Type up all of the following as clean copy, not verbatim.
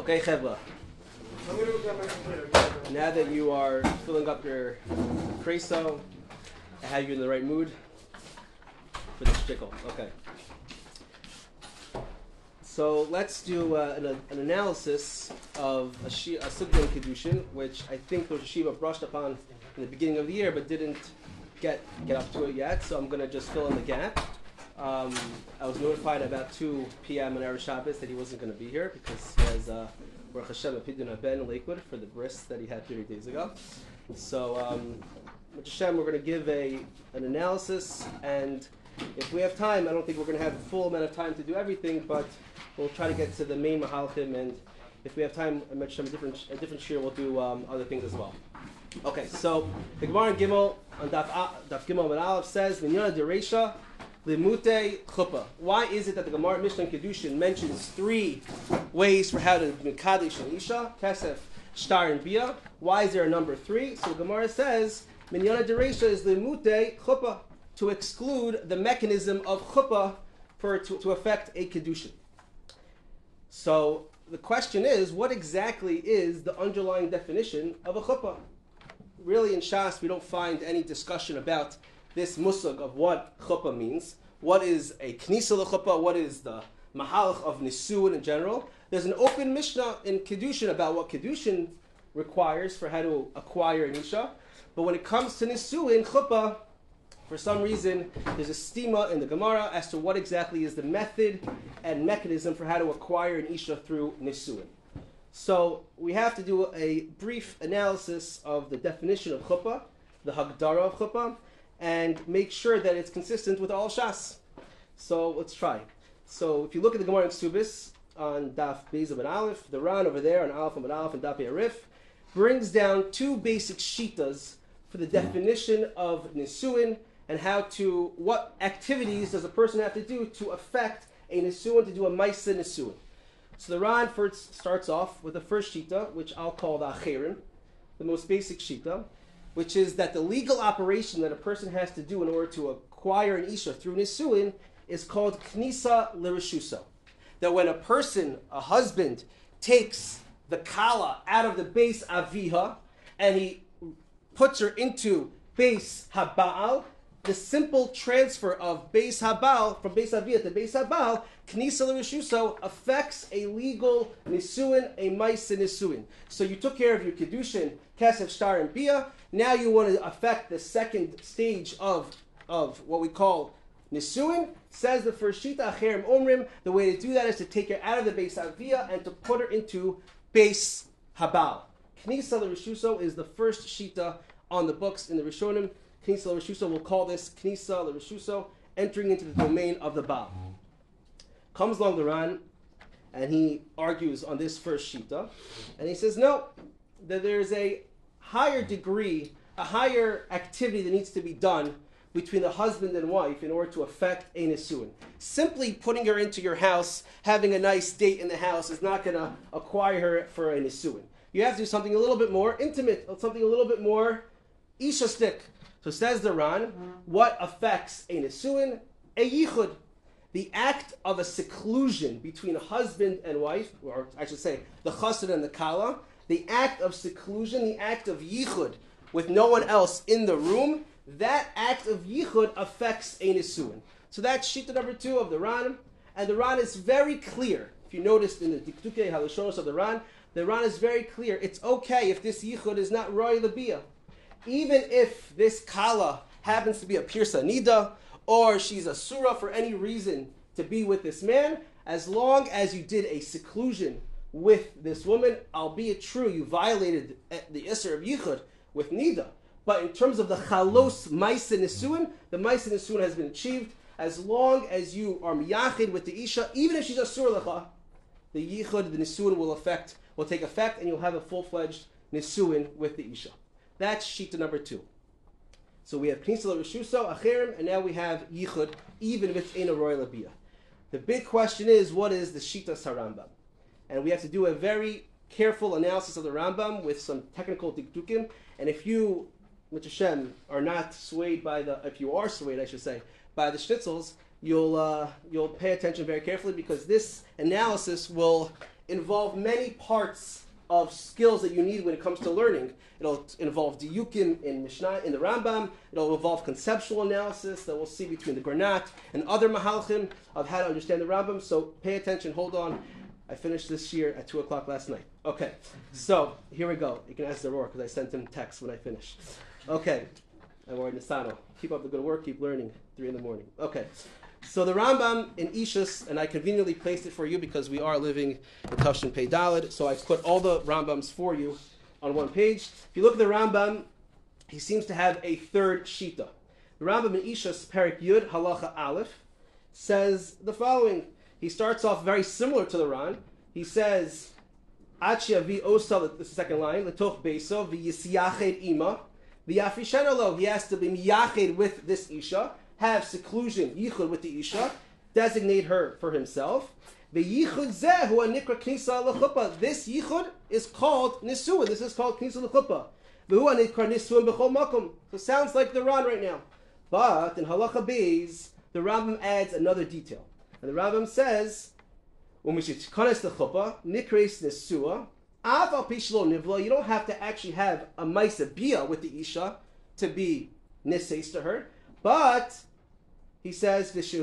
Okay, Chevra. Now that you are filling up your kreso, I have you in the right mood for the shtickle. Okay. So let's do an analysis of a Sugya Kedushin, which I think Rosh Hashiva brushed upon in the beginning of the year, but didn't get up to it yet. So I'm going to just fill in the gap. I was notified about 2 p.m. on Erev Shabbos that he wasn't going to be here because he has Baruch Hashem a Pidyon Ben in Lakewood for the bris that he had 30 days ago. So with Hashem, we're going to give an analysis, and if we have time, I don't think we're going to have a full amount of time to do everything, but we'll try to get to the main Mahalchim, and if we have time, I mentioned a different shir, we'll do other things as well. Okay, so the Gemara in Gimel on Daf Gimel and Aleph says, Minyana Dereisha Limute Chuppah. Why is it that the Gemara Mishnah Kedushin mentions 3 ways for how to Mekadesh an Isha, Kesef, Shtar, and Bia? Why is there a number 3? So the Gemara says, Minyana Dereisha is Limute Chuppah, to exclude the mechanism of chuppah to affect a kedushin. So the question is, what exactly is the underlying definition of a chuppah? Really, in Shas, we don't find any discussion about this musag of what chuppah means. What is a knisa l'chuppah? What is the mahalach of nisuin in general? There's an open Mishnah in kedushin about what kedushin requires for how to acquire an isha. But when it comes to nisuin, chuppah, for some reason, there's a stima in the Gemara as to what exactly is the method and mechanism for how to acquire an Isha through Nisuin. So we have to do a brief analysis of the definition of Chuppah, the Hagdara of Chuppah, and make sure that it's consistent with all Shas. So let's try. So if you look at the Gemara in Ksubis on Daf Beis and Aleph, the Ran over there on Aleph and Aleph and Daf Yarif brings down 2 basic shitas for the definition of Nisuin, and what activities does a person have to do to affect a nisuin, to do a maisa nisuin. So the Ran first starts off with the first shita, which I'll call the acherim, the most basic shita, which is that the legal operation that a person has to do in order to acquire an isha through nisuin is called knisa l'reshuso. That when a husband, takes the kala out of the beis aviha and he puts her into beis haba'al, the simple transfer of Beis Habal from Beis Aviyah to Beis Habal, Knisa l'Reshuso, affects a legal Nisuin, a Maisa Nisuin. So you took care of your Kedushin, Kesef, Shtar, and Bia. Now you want to affect the second stage of what we call Nisuin. Says the first Shita, Acherim Omrim, the way to do that is to take her out of the Beis Aviyah and to put her into Beis Habal. Knisa l'Reshuso is the first Shita on the books in the Rishonim. Knisa l'Reshuso, we'll call this Knisa l'Reshuso, entering into the domain of the Baal. Comes along the Ran, and he argues on this first Shita, and he says, no, that there's a higher degree, a higher activity that needs to be done between the husband and wife in order to affect a Nisuin. Simply putting her into your house, having a nice date in the house, is not going to acquire her for a Nisuin. You have to do something a little bit more intimate, something a little bit more ishastik. So says the Ran, what affects a Nisuin? A yichud. The act of a seclusion between a husband and wife, or I should say, the chassid and the kala, the act of seclusion, the act of yichud, with no one else in the room, that act of yichud affects a Nisuin. So that's shita number 2 of the Ran, and the Ran is very clear. If you noticed in the Diktukei Halashonos of the Ran is very clear. It's okay if this yichud is not roy labiyah. Even if this kala happens to be a pirsa nida, or she's a surah for any reason to be with this man, as long as you did a seclusion with this woman, albeit true, you violated the isser of yichud with nida. But in terms of the chalos maisa nisuin, the maisa nisuin has been achieved as long as you are miyachid with the isha, even if she's a surah lecha, the yichud, the nisuin will take effect, and you'll have a full-fledged nisuin with the isha. That's shita number 2. So we have Knisa l'Reshuso, Acherim, and now we have Yichud, even if it's in a royal labiyah. The big question is, what is the shita Rambam? And we have to do a very careful analysis of the Rambam with some technical dikdukim. And if you, Mr. Shem, are not swayed if you are swayed, I should say, by the shnitzels, you'll pay attention very carefully, because this analysis will involve many parts of skills that you need when it comes to learning. It'll involve diyukim in Mishnah, in the Rambam. It'll involve conceptual analysis that we'll see between the Granat and other mahalchim of how to understand the Rambam. So pay attention, hold on. I finished this year at 2 o'clock last night. Okay, so here we go. You can ask Zaror because I sent him text when I finished. Okay, I'm worried Nisano. Keep up the good work, keep learning. 3 in the morning. Okay, so the Rambam in Ishus, and I conveniently placed it for you because we are living in Tafshin Pei Daled, so I put all the Rambams for you on one page. If you look at the Rambam, he seems to have a third shita. The Rambam in Ishus, Perik Yud, Halacha Aleph, says the following. He starts off very similar to the Ran. He says, Achia vi osa, this is the second line, Letoch beso, vi yisiyached ima, vi yafrishenolo. He has to be miyached with this Isha, have seclusion, yichud with the Isha, designate her for himself. The yichud zeh hu anikra knisa lechuppah. This yichud is called nisuin. This is called knisa lechuppah. V'hu anikra nisuin b'chol makom. So it sounds like the Ran right now. But in Halacha Beis, the Rambam adds another detail. And the Rambam says, you don't have to actually have a maisa bia with the Isha to be niseis to her. But, he says, this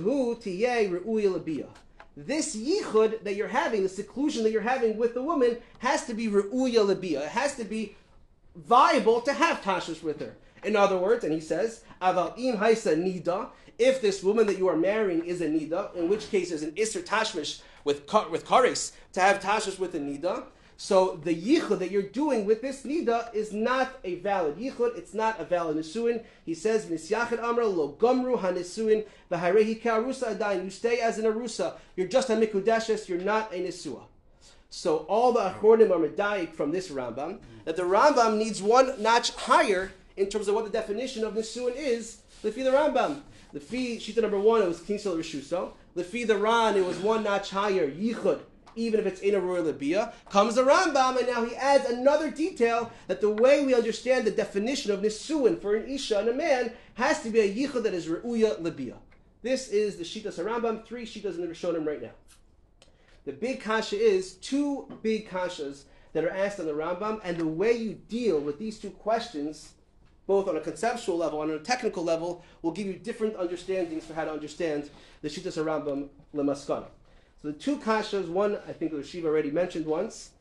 yichud that you're having, the seclusion that you're having with the woman, has to be re'uya lebia. It has to be viable to have tashmish with her. In other words, and he says, aval im haisa nida, if this woman that you are marrying is a nida, in which case there's an isser tashmish with kares to have tashmish with a nida, so the yichud that you're doing with this nida is not a valid yichud, it's not a valid nisuin. He says, Nisyachid amra lo gomru ha-nisuin v'harehi ka'arusa adayin. You stay as an arusa, you're just a mikudeshes, you're not a nisua. So all the achronim are medayik from this Rambam, that the Rambam needs one notch higher in terms of what the definition of nisuin is, lefi the Rambam. Lefi shita number 1, it was kinsel rishuso. Lefi the Ran, it was one notch higher, yichud, even if it's in a royal labia. Comes the Rambam, and now he adds another detail that the way we understand the definition of nisuin for an isha and a man has to be a yichud that is re'uya labia. This is the shitas Rambam, 3 shitas in the Rishonim right now. The big kasha is 2 big kashas that are asked on the Rambam, and the way you deal with these 2 questions, both on a conceptual level and on a technical level, will give you different understandings for how to understand the Shittas Rambam Lemaskana. So the 2 kashas, one I think the Shiva already mentioned once,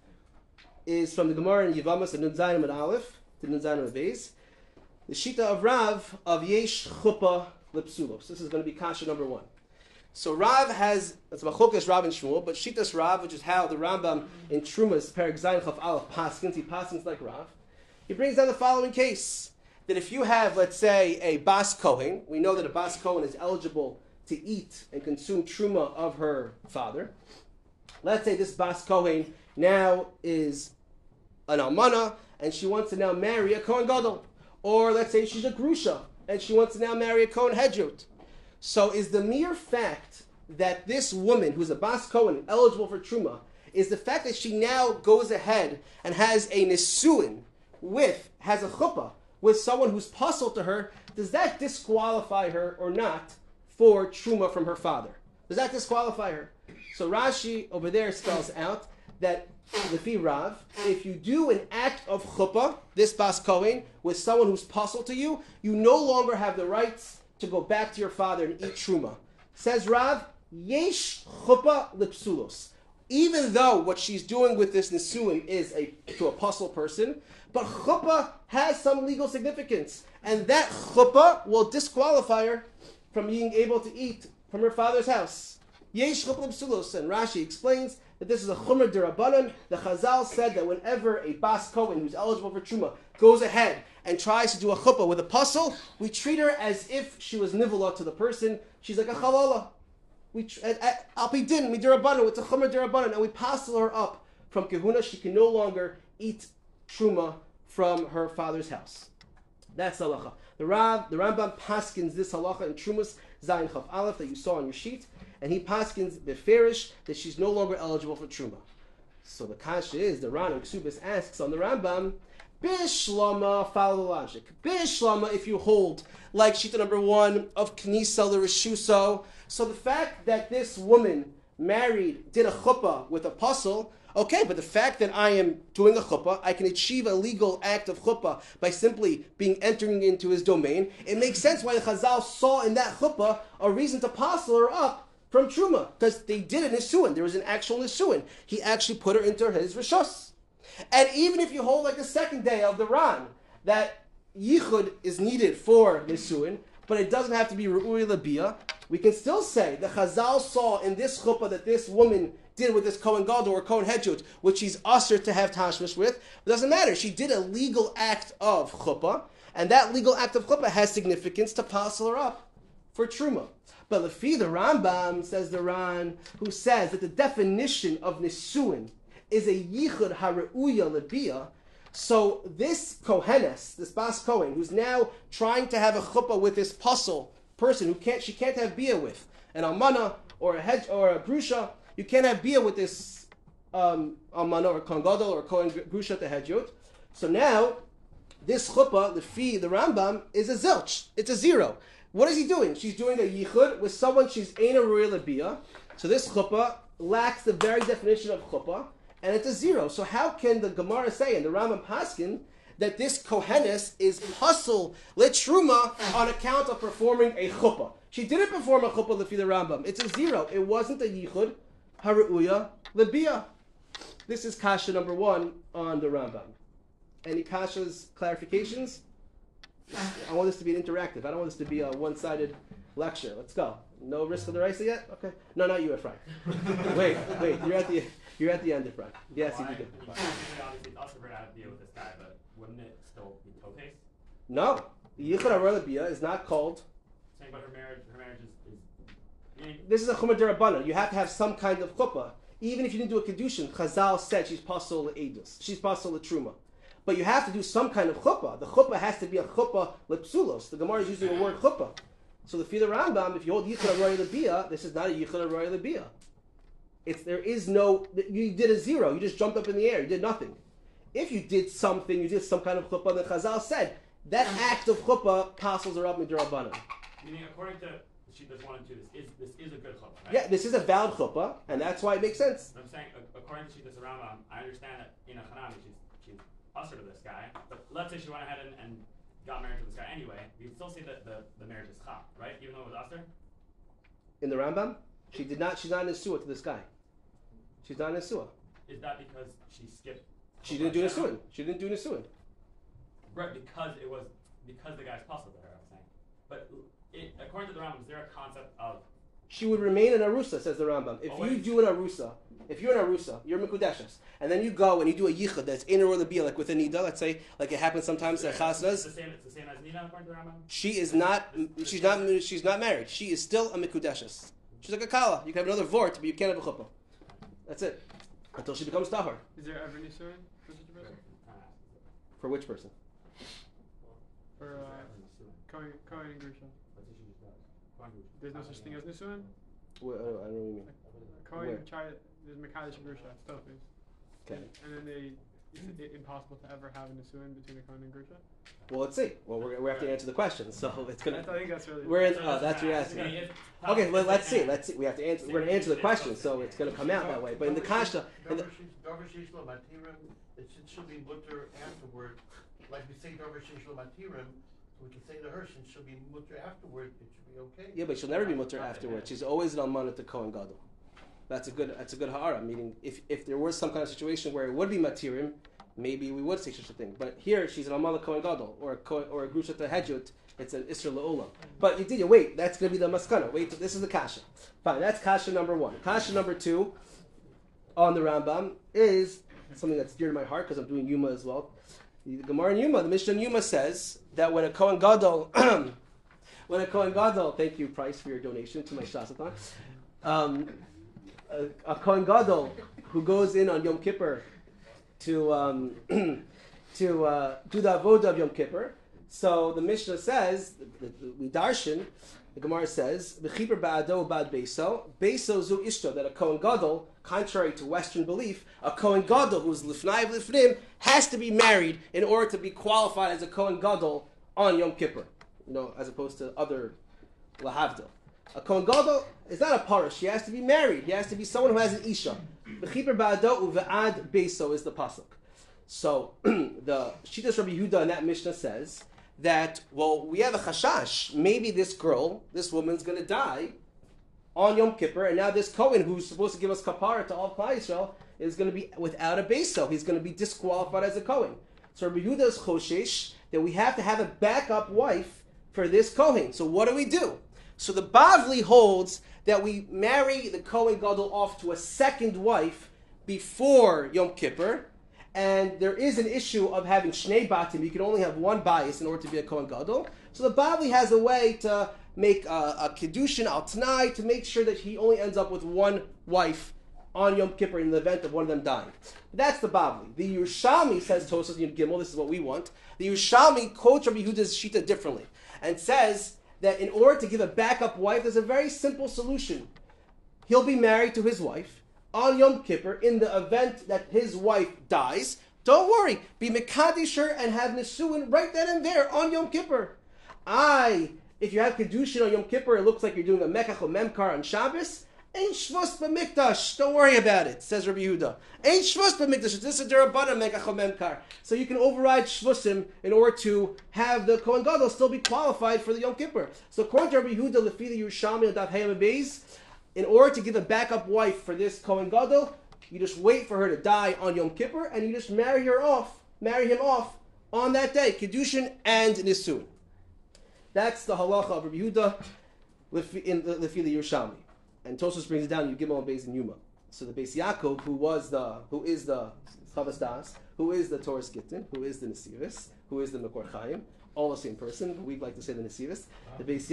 is from the Gemara in Yevamas and Nun Zayin and Aleph to Nun Zayin and Beis. The Shita of Rav of Yesh Chuppah Lepsulos. This is going to be kasha number 1. So Rav has, it's Machokas Rav and Shmuel, but Shittas Rav, which is how the Rambam in Trumas, Perek Zayin Chaf Aleph, Paskins, he paskins like Rav. He brings down the following case. That if you have, let's say, a Bas Kohen, we know that a Bas Kohen is eligible to eat and consume truma of her father. Let's say this Bas Kohen now is an almana, and she wants to now marry a Kohen Gadol. Or let's say she's a Grusha, and she wants to now marry a Kohen Hedjut. So is the mere fact that this woman, who's a Bas Kohen, eligible for truma, is the fact that she now goes ahead and has a nisuin has a chuppah, with someone who's puzzled to her, does that disqualify her or not for truma from her father? Does that disqualify her? So Rashi over there spells out that, lefi Rav, if you do an act of chuppah, this Bas Kohen, with someone who's puzzled to you, you no longer have the rights to go back to your father and eat truma. Says Rav, yesh chuppah lipsulos. Even though what she's doing with this nisuin is to a puzzle person, but chuppah has some legal significance, and that chuppah will disqualify her from being able to eat from her father's house. Yesh chuppah l'psulos, and Rashi explains that this is a chumrah d'Rabbanan. The Chazal said that whenever a Bas Kohen who's eligible for truma goes ahead and tries to do a chuppah with a puzzle, we treat her as if she was nivola to the person. She's like a chalala. Al pi din midirabbanan, it's a chumrah d'Rabbanan, and we passel her up from kehuna. She can no longer eat truma from her father's house. That's halacha. The Rambam paskins this halacha in Trumas Zayin Chaf Aleph that you saw on your sheet, and he paskins beferish that she's no longer eligible for truma. So the kasha is, the Ran and Ksubis asks on the Rambam, Bishlama, follow the logic. Bishlama, if you hold, like Shita number 1 of Knisa l'Rishuso, so the fact that this woman married, did a chuppah with a pasul, okay, but the fact that I am doing a chuppah, I can achieve a legal act of chuppah by simply entering into his domain. It makes sense why the Chazal saw in that chuppah a reason to pasul her up from Truma, because they did a nisuin. There was an actual nisuin. He actually put her into his rishos. And even if you hold like the second day of the Ran, that yichud is needed for nisuin, but it doesn't have to be Ru'ui Labiyah, we can still say the Chazal saw in this chuppah that this woman did with this Kohen Gadol or Kohen Hedjut, which she's usher to have tashmish with. It doesn't matter. She did a legal act of chuppah, and that legal act of chuppah has significance to pasul her up for truma. But Lefi the Rambam, says the Ran, who says that the definition of nisuin is a yichud haru'uya lebiyah. So this Kohenes, this Bas Kohen, who's now trying to have a chuppah with this pasul person she can't have bia with, an almana or a hedge or a grusha, you can't have bia with this almana or Kohen Gadol or Kohen grusha to hedjut. So now this chuppah, the Rambam, is a zilch. It's a zero. What is he doing? She's doing a yichud with someone she's ein ru'ei lebiyah. So this chuppah lacks the very definition of chuppah, and it's a zero. So how can the Gemara say in the Rambam Paskin that this Kohenes is pasul letruma on account of performing a chuppah? She didn't perform a chuppah lefi the Rambam. It's a zero. It wasn't a yichud haru'uya lebiyah. This is kasha number 1 on the Rambam. Any kashas, clarifications? I want this to be an interactive. I don't want this to be a one-sided lecture. Let's go. No risk of the race yet? Okay. No, not you, Efraim. wait. You're at the end, Efraim. Yes, you did. Obviously, it's also very out of deal with this guy, but wouldn't it still be totes? No. Yichud haru'uya lebiyah is not called. Saying about her marriage is This is a chumah derabbanan. You have to have some kind of chuppah. Even if you didn't do a kedushin, Chazal said she's pasul le'edus. She's pasul le'truma. But you have to do some kind of chuppah. The chuppah has to be a chuppah lepsulos. The Gemara is using the word chuppah. So the Rambam, if you hold yichud haru'uya lebiyah, this is not a yichud haru'uya lebiyah. There is no, you did a zero. You just jumped up in the air. You did nothing. If you did something, you did some kind of chuppah, then Chazal said that act of chuppah passes her up midrabanan. Meaning, according to Sheet 1 and 2, this is a good chuppah, right? Yeah, this is a valid chuppah, and that's why it makes sense. I'm saying, according to Sheet Rambam, I understand that in a chanami she's usher to this guy, but let's say she went ahead and got married to this guy anyway, we still see that the marriage is chap, right? Even though it was usher? In the Rambam, she's not in Nesua to this guy. She's not in Nesua. Is that because she skipped? She didn't do Nesuin. She didn't do Nesuin. Right, because the guy's possible to her, I'm saying. But according to the Rambam, is there a concept of? She would remain an arusa, says the Rambam. If you do an arusa, you're mikudeshes, and then you go and you do a yichud that's in or the like with a nida, let's say, like it happens sometimes at chasnas. It's the same as nida according to the Rambam. She's not married. She is still a mikudeshes. She's like a kala. You can have another vort, but you can't have a chuppah. That's it. Until she becomes tahor. Is there ever nisuin for such a person? For which person? For Kohen and Grusha. There's no such thing as nisuin? I don't know what you mean. Kohen tried, there's Mekadesh and Grusha, it's Tofes. Okay. And then it's impossible to ever have a nisuin between a Kohen and Grusha? Well, let's see. Well, we have to answer the question, so it's gonna. I think that's really. We're in. That's what you're asking. Okay, well, let's see. We have to answer. We're going to answer the question, so it's going to come out that way. But in the kasha, it should be mutter afterward. Like we say Darvish Matirim, we can say to her since she'll be mutter afterward. It should be okay. Yeah, but she'll never be mutter afterwards. She's always an almanah to Kohen Gadol. That's a good ha'ara. Meaning, if there was some kind of situation where it would be matirim, maybe we would say such a thing. But here, she's an almanah Kohen Gadol or a grusha to hedjut. It's an isra la'olam. But you wait. That's going to be the maskana. Wait, this is the kasha. Fine. That's kasha number 1. Kasha number 2 on the Rambam is something that's dear to my heart because I'm doing Yuma as well. The Gemara in Yuma, the Mishnah in Yuma says that when a Kohen Gadol, thank you, Price, for your donation to my Shasathon. A Kohen Gadol who goes in on Yom Kippur to do the avodah of Yom Kippur. So the Mishnah says, we darshan, the Gemara says, B'chiper ba'ado ba'ad beso, beso zu ishto, that a Kohen Gadol, contrary to Western belief, a Kohen Gadol who's lifnai v'lifnim has to be married in order to be qualified as a Kohen Gadol on Yom Kippur, as opposed to other lahavdil. A Kohen Gadol is not a parish. He has to be married. He has to be someone who has an isha. V'chiper ba'ado uve'ad beiso is the pasuk. So the Shitas Rabbi Yehuda in that Mishnah says that, well, we have a chashash. Maybe this girl, this woman's going to die on Yom Kippur, and now this Kohen who's supposed to give us kapara to all Klal Yisrael is going to be without a beiso. He's going to be disqualified as a Kohen. So Rabbi Yehuda is choshesh that we have to have a backup wife for this Kohen. So what do? So the Bavli holds that we marry the Kohen Gadol off to a second wife before Yom Kippur, and there is an issue of having shnei batim. You can only have one bias in order to be a Kohen Gadol. So the Bavli has a way to make a kiddushin al tanai to make sure that he only ends up with one wife on Yom Kippur in the event of one of them dying. That's the Bavli. The Yerushalmi says, Tosas Yud Gimel, this is what we want. The Yerushalmi quotes Rabbi Yehuda's Shita differently and says that in order to give a backup wife, there's a very simple solution. He'll be married to his wife on Yom Kippur in the event that his wife dies. Don't worry, be Mekadisher and have Nisuin right then and there on Yom Kippur. If you have Kedushin on Yom Kippur, it looks like you're doing a Mekach or Memkar on Shabbos. Ain't Shvus b'mikdash. Don't worry about it, says Rabbi Yehuda. Ain't Shvus b'mikdash. This is a Derabana Mekach or Memkar. So you can override Shvusim in order to have the Kohen Gadol still be qualified for the Yom Kippur. So according to Rabbi Yehuda, Lefi the Yerushalmi Daf Hayam Beis, in order to give a backup wife for this Kohen Gadol, you just wait for her to die on Yom Kippur, and you just marry him off on that day, Kedushin and Nisun. That's the halacha of Rabbi Yehuda in the Lefi the Yerushalmi. And Tosfos brings it down, Yud Gimel and Beis and Yuma. So the Beis Yaakov, who is the Chavas Das, who is the Torah Gittin, who is the Nesivis, who is the Mekor Chaim, all the same person, but we'd like to say the Nesivis. The Beis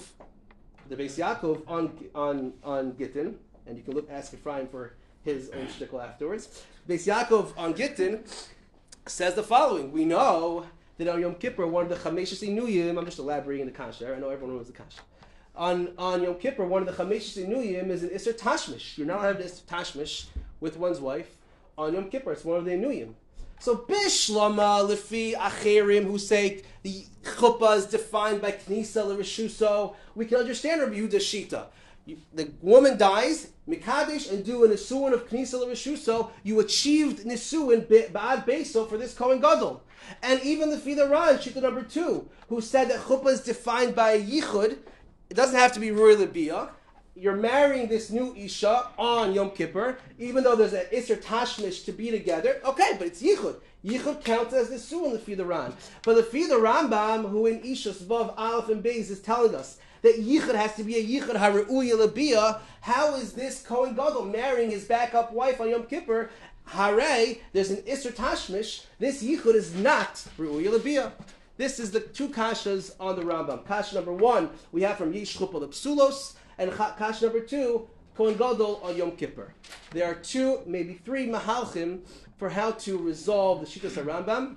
Yaakov on Gittin, and you can ask Ephraim for his own shtickle afterwards. Beis Yaakov on Gittin says the following: we know that on Yom Kippur, one of the Chameshes Inuyim, I'm just elaborating the kasha. I know everyone knows the kasha. On Yom Kippur, one of the Chameshes Inuyim is an Isser Tashmish. You're not allowed to have Isser Tashmish with one's wife on Yom Kippur. It's one of the Inuyim. So Bishlama Lefi Acherim, who say the chuppah is defined by Knisa L'Rishuso, we can understand Rabbi Yehuda's Shita. The woman dies, Mikadesh, and do a Nisuin of Knisa L'Rishuso, you achieved Nisuin Ba'ad Beso for this Kohen Gadol. And even the Fida Ran, Shita number 2, who said that chuppah is defined by a Yichud. It doesn't have to be Ru'i L'Biyah. You're marrying this new Isha on Yom Kippur, even though there's an Isser Tashmish to be together. Okay, but it's Yichud. Yichud counts as the Su in the Fida Ran. But the Fida Rambam, who in Isha Vav Aleph and Beis is telling us that Yichud has to be a Yichud HaRu'uya L'Biyah, how is this Kohen Gadol marrying his backup wife on Yom Kippur? Hare, there's an Isser Tashmish. This Yichud is not Ru'uya L'Biyah. This is the two kashas on the Rambam. Kasha number 1, we have from Yish Chuppah Psulos, and kasha number 2, Kohen Gadol on Yom Kippur. There are 2, maybe 3 mahalchim for how to resolve the Shittas HaRambam,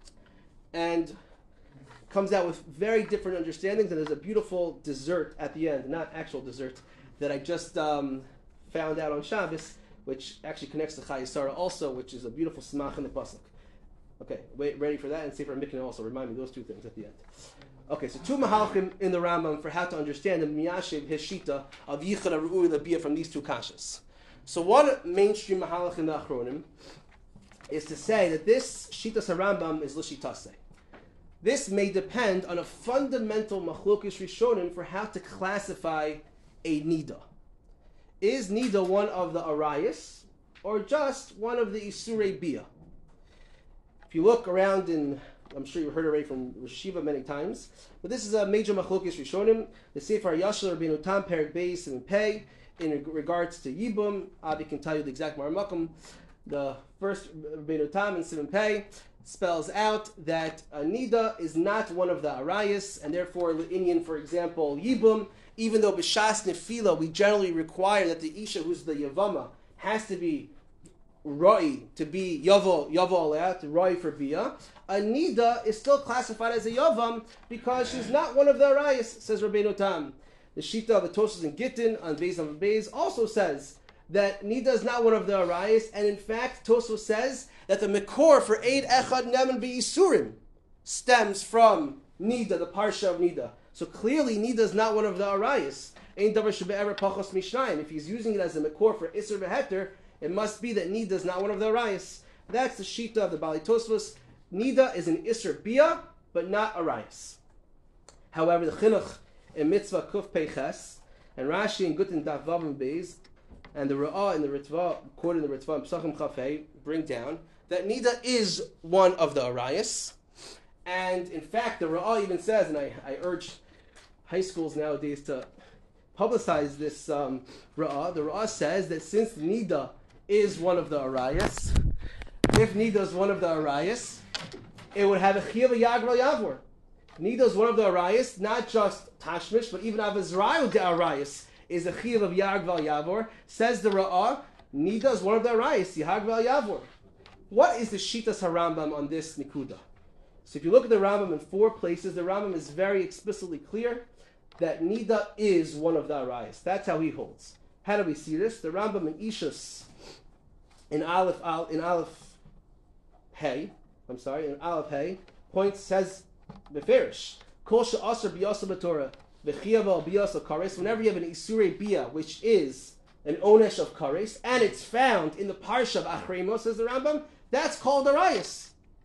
and comes out with very different understandings, and there's a beautiful dessert at the end, not actual dessert, that I just found out on Shabbos, which actually connects to Chayei Sarah also, which is a beautiful smach in the pasuk. Okay, wait, ready for that? And Sefer Mikneh also remind me those 2 things at the end. Okay, so 2 mahalchim in the Rambam for how to understand the Miyashiv Heshita of Yichud HaRu'uya L'Biyah from these 2 kashas. So one mainstream mahalach in the Achronim is to say that this Shitas HaRambam is L'Shitase. This may depend on a fundamental machlokes Rishonim for how to classify a Nida. Is Nida one of the Arayas or just one of the Isurei Biyah? If you look around I'm sure you've heard already from Rosh Hashiva many times, but this is a major machlokes Rishonim. The Sefer Yashar Rabbeinu Tam Perek Beis and Pei in regards to Yibum. Avi can tell you the exact Maramakum. The first Rabbeinu Tam and Simon Pei spells out that a Nida is not one of the Arayas, and therefore Inyan, for example, Yibum, even though B'Shas Nefila we generally require that the Isha who's the Yavama has to be Roi, to be Yavo Alea, to Roi for Bia. A Nida is still classified as a Yavam because she's not one of the Arayas, says Rabbeinu Tam. The Shita of the Tosfos in Gittin on Beis and Beis also says that Nida is not one of the Arayas, and in fact Tosfos says that the Mekor for Eid Echad Neman B'Yisurim stems from Nida, the Parsha of Nida. So clearly Nida is not one of the Arayas. Ein davar shebe'ever pachos mishnayim. If he's using it as a makor for iser v'heter, it must be that nida is not one of the arayis. That's the shita of the Bali Tosfos. Nida is an iser bia, but not arayis. However, the chinuch in mitzvah kuf peiches, and Rashi and Guten Daf Vav and Beis, and the Ra'ah and the Ritva, quoted in the Ritva and Pesachim Chafei, bring down that nida is one of the arayis. And in fact, the Ra'ah even says, and I urge high schools nowadays to publicize this Ra'ah. The Ra'ah says that since nida is one of the arayis, if nida is one of the arayis, it would have a chiyuv yagral yavor. Nida is one of the arayis, not just tashmish, but even avizrayu de arayis is a chiyuv of yagral yavor. Says the Ra'ah, nida is one of the arayis, yagral yavor. What is the shitas harambam on this nikuda? So if you look at the Rambam in 4 places, the Rambam is very explicitly clear that nida is one of the arayis. That's how he holds. How do we see this? The Rambam in Ishus, in Aleph Hey, says beferish, kol she'asar biyasa b'torah v'chiyava biyasa kares. Whenever you have an isurei bia, which is an onesh of kares, and it's found in the parsha of Achremos, says the Rambam, that's called arayis.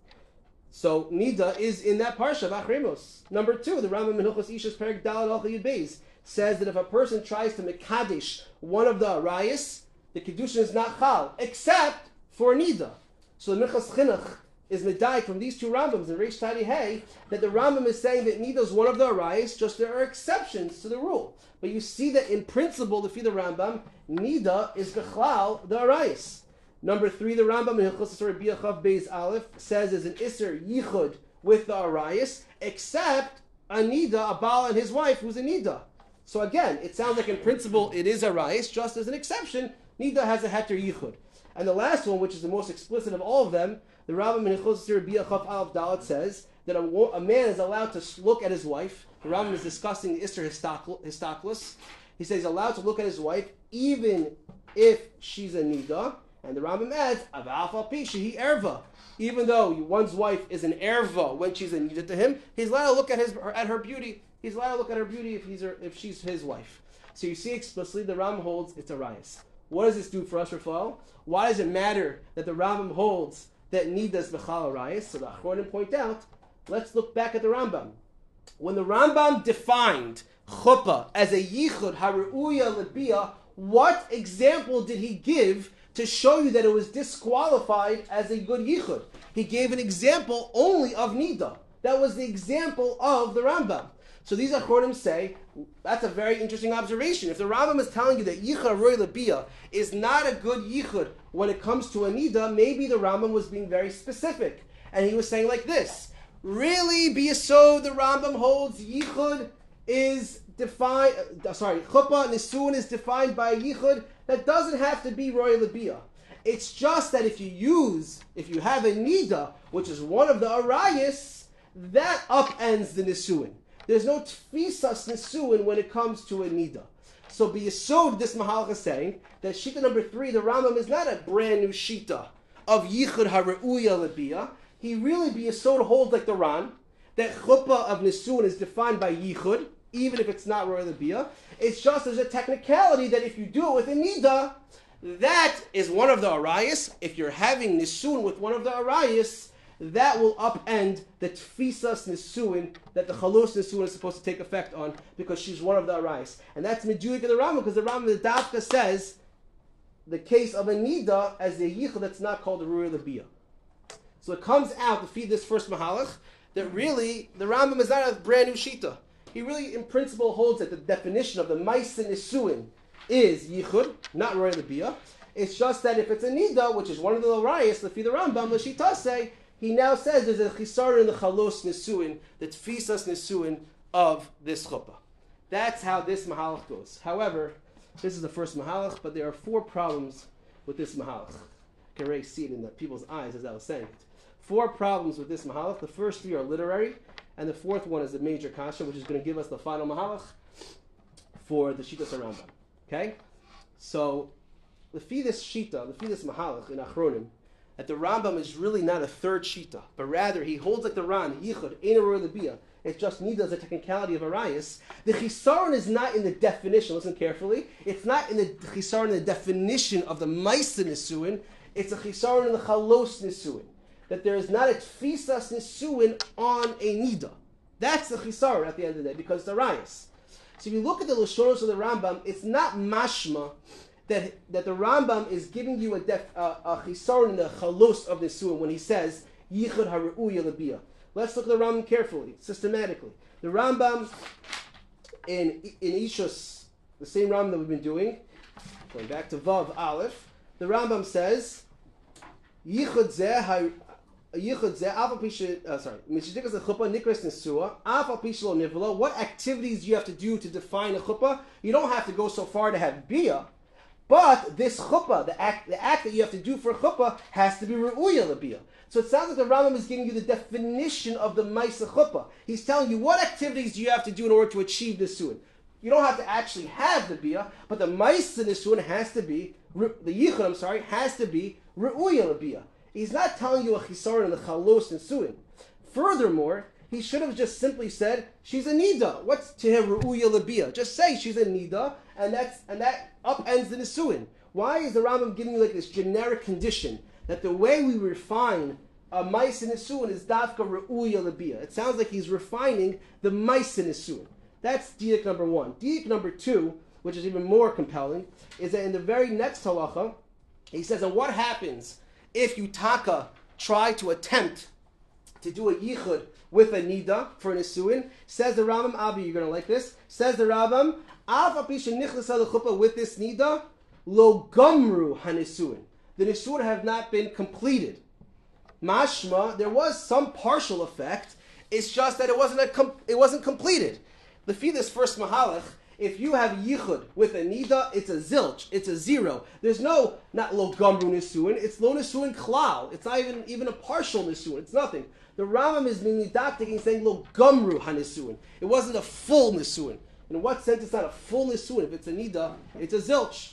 So nida is in that parsha of Achremos. Number 2, the Rambam in Hilchos Ishus Perek Daled Alcha Yud Beis says that if a person tries to mekadesh one of the arayis, the kedushin is not chal, except for nida. So the Minchas Chinuch is medayik from these 2 Rambams in Reish Tadi Hey that the Rambam is saying that nida is one of the arayis, just there are exceptions to the rule. But you see that in principle, the Rambam, nida is bechlal the arayis. Number 3, the Rambam in Hilchos Rabbi Chav Beis Aleph says there's an iser yichud with the arayis, except a nida, a baal and his wife, who's a nida. So again, it sounds like in principle it is arayis, just as an exception, nida has a heter yichud. And the last one, which is the most explicit of all of them, the Rambam in Hilchos Rabbi Chav Aleph Dalet says that a man is allowed to look at his wife. The Rambam is discussing the iser histaklus. He says he's allowed to look at his wife even if she's a nida. And the Rambam adds, "Avafal pishihi erva." Even though one's wife is an erva when she's a nida to him, he's allowed to look at her beauty. He's allowed to look at her beauty if she's his wife. So you see explicitly the Rambam holds it's arayis. What does this do for us, Rafal? Why does it matter that the Rambam holds that nida is bechal arayis? So the Achronim point out. Let's look back at the Rambam. When the Rambam defined chuppah as a yichud haruya lebia, what example did he give to show you that it was disqualified as a good yichud? He gave an example only of nida. That was the example of the Rambam. So these Achronim say, that's a very interesting observation. If the Rambam is telling you that yichud roy lebia is not a good yichud when it comes to a nida, maybe the Rambam was being very specific. And he was saying like this, really, b'yesod, the Rambam holds yichud is defined, chuppah nisuin is defined by a yichud that doesn't have to be roy lebia. It's just that if you have a nida, which is one of the arayis, that upends the nisuin. There's no tfisas nisuin when it comes to a nida. So b'yesod, this mahalach is saying that shita number 3, the Rambam is not a brand new shita of yichud haruya lebia. He really b'yesod holds like the Ran, that chuppah of nisuin is defined by yichud, even if it's not roy lebia. It's just there's a technicality that if you do it with a nida, that is one of the arayis. If you're having nisuin with one of the arayis, that will upend the tfisas nisuin that the chalos nisuin is supposed to take effect on, because she's one of the arayis. And that's meduik of the Rambam, because the Rambam the Dafka says the case of a nida as a yichud that's not called a roy lebia. So it comes out to feed this first mahalach that really the Rambam is not a brand new shita. He really, in principle, holds that the definition of the Maisa Nisuin is Yichud, not Roy Lebia. It's just that if it's a Nida, which is one of the Larayas, the Rambam, the Shita say, he now says there's a Chisar in the Chalos Nisuin, the Tfisas Nisuin of this Chuppah. That's how this Mahalach goes. However, this is the first Mahalach, but there are 4 problems with this Mahalach. You can already see it in the people's eyes as I was saying it. 4 problems with this Mahalach. The first 3 are literary. And the 4th one is the major kasha, which is going to give us the final mahalach for the Shitas Rambam. Okay? So, the Fidus Shita, the Fidus Mahalach in Achronim, that the Rambam is really not a third shita, but rather he holds like the Ran, Yichud, Ein Arur Lebiyah. It's just nida as a technicality of arayis. The chisaron is not in the definition. Listen carefully. It's not in the chisaron in the definition of the ma'isa nisuin. It's a chisaron in the chalos nisuin. That there is not a tfisas nisuin on a nida. That's the chisaron at the end of the day because it's arayis. So if you look at the lashonos of the Rambam, it's not mashma that the Rambam is giving you a chisaron in the chalos of nisuin when he says yichud haru'uya lebiyah. Let's look at the Rambam carefully, systematically. The Rambam in Ishus, the same Rambam that we've been doing, going back to Vav Aleph, the Rambam says, Yichud zeh, what activities do you have to do to define a chuppah? You don't have to go so far to have biyah, but this chuppah, the act that you have to do for a chuppah, has to be re'uya lebiyah. So it sounds like the Rambam is giving you the definition of the Maisa Chuppah. He's telling you what activities do you have to do in order to achieve the Nisuin. You don't have to actually have the Biyah, but the Maisa Nisuin has to be, the Yichud, has to be Re'uya L'Biyah. He's not telling you a Chisaron in the Chalos Nisuin. Furthermore, he should have just simply said, she's a Nida. What's to him Re'uya L'Biyah? Just say she's a Nida, and that upends the Nisuin. Why is the Rambam giving you like this generic condition that the way we refine a Maisa Nisuin is Dafka Re'uya L'Biyah? It sounds like he's refining the Maisa Nisuin. That's diak number one. Diak number two, which is even more compelling, is that in the very next halacha, he says, and what happens if you try to attempt to do a yichud with a nida for a nisuin? Says the Rambam, Abi, you're going to like this. Says the Rambam, with this nida, lo gamru hanisuin. The nisuin have not been completed. Mashma, there was some partial effect. It's just that it wasn't completed. The this first mahalach, if you have yichud with a nida, it's a zilch, it's a zero. There's not lo gamru nisuin, it's lo nisuin klal. It's not even a partial nisuin, it's nothing. The Rambam is being didactic and saying lo gamru hanisuin. It wasn't a full nisuin. In what sense it's not a full nisuin? If it's a nida, it's a zilch.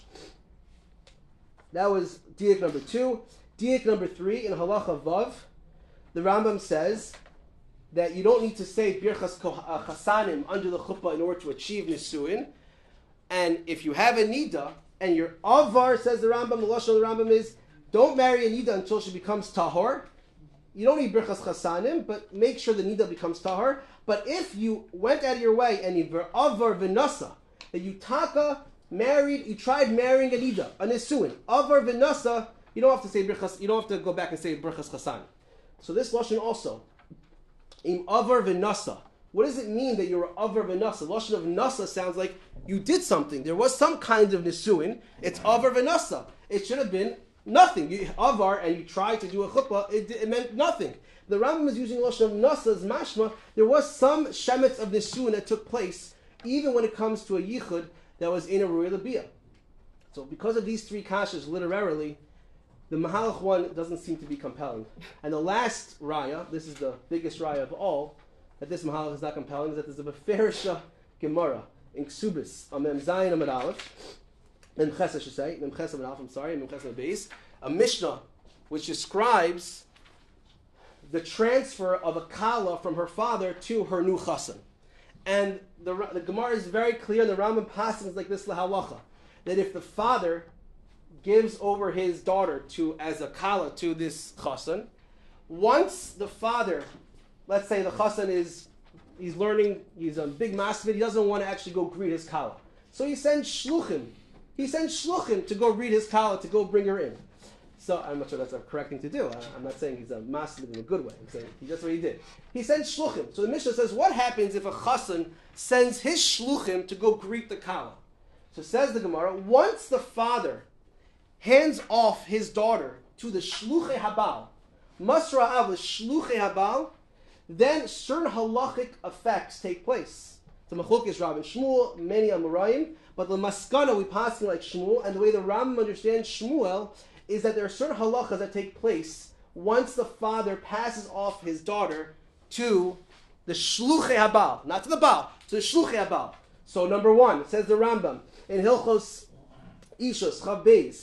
That was diak number two. Diak number three, in halacha vav, the Rambam says that you don't need to say birchas chasanim under the chuppah in order to achieve nisuin. And if you have a nida, and your avar, says the Rambam, the lashon of the Rambam is, don't marry a nida until she becomes tahor. You don't need birchas chasanim, but make sure the nida becomes tahor. But if you went out of your way and you avar v'nasa, that you you tried marrying a nida, a nisuin, avar v'nasa, you don't have to say birchas, you don't have to go back and say birchas chasanim. So this lashon also, im avar v'nasa. What does it mean that you're avar v'nasa? Lashon of nasa sounds like you did something. There was some kind of nisuin. It's avar v'nasa. It should have been nothing. You avar and you tried to do a chuppah. It meant nothing. The Rambam is using lashon of nasa as mashma. There was some shemetz of nisuin that took place, even when it comes to a yichud that was in a ru'ya l'biyah. So because of these three kashas, literarily, the Mahalach one doesn't seem to be compelling. And the last raya, this is the biggest raya of all, that this Mahalach is not compelling, is that there's a Beferisha Gemara in Ksubis, on Mem Zayin Amid Aleph, Mem Ches, I should say, Mem Ches Amid Aleph, I'm sorry, Mem Ches Amid Beis, a Mishnah which describes the transfer of a Kala from her father to her new Chassan. And the Gemara is very clear, and the Rambam passes like this lahalacha, that if the father gives over his daughter as a kala to this chassan, once the father, let's say the chassan he's learning, he's a big masvid, he doesn't want to actually go greet his kala. So he sends shluchim. He sends shluchim to go read his kala, to go bring her in. So I'm not sure that's a correct thing to do. I'm not saying he's a masvid in a good way. I'm saying that's what he did. He sends shluchim. So the Mishnah says, what happens if a chassan sends his shluchim to go greet the kala? So says the Gemara, once the father hands off his daughter to the shluchei habal, masra av the shluchei habal, then certain halachic effects take place. The machlok is Rav and Shmuel, many Amoraim, but the maskana we pass like Shmuel, and the way the Rambam understands Shmuel is that there are certain halachas that take place once the father passes off his daughter to the shluchei habal, not to the bal, to the shluchei habal. So number one, it says the Rambam in Hilchos Ishus Chav Beis,